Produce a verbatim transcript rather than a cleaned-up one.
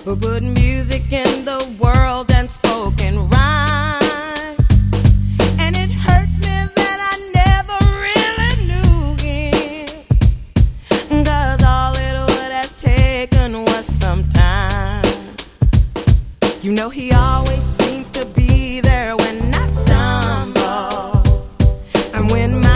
who put music in the world and spoken rhyme. And it hurts me that I never really knew him, 'cause all it would have taken was some time. You know he always seems to be there when I stumble, and when my